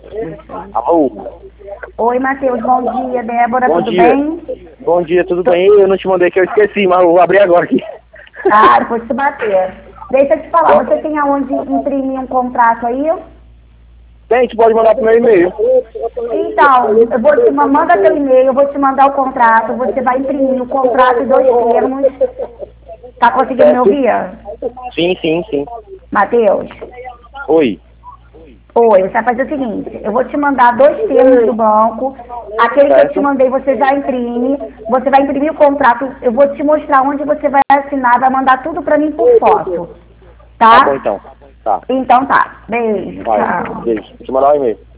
Alô? Oi, Matheus, bom dia. Débora, Bom tudo dia. bem? Bom dia, tudo bem? Eu não te mandei que eu esqueci, mas eu vou abrir agora aqui. Ah, depois te bater. Deixa eu te falar, você tem aonde imprimir um contrato aí? Tem, tu pode mandar pro meu e-mail. Então, eu vou te manda teu e-mail, eu vou te mandar o contrato, você vai imprimir o contrato e 2 termos. Tá conseguindo me Certo? ouvir? Sim, sim, sim. Matheus? Oi. Oi, você vai fazer o seguinte, eu vou te mandar 2 termos do banco, aquele que eu te Certo? mandei você já imprime, você vai imprimir o contrato, eu vou te mostrar onde você vai assinar, vai mandar tudo pra mim por foto, Tá bom tá? então. Tá. Então tá, beijo, Vai. tchau. Beijo. Vou te mandar o e-mail.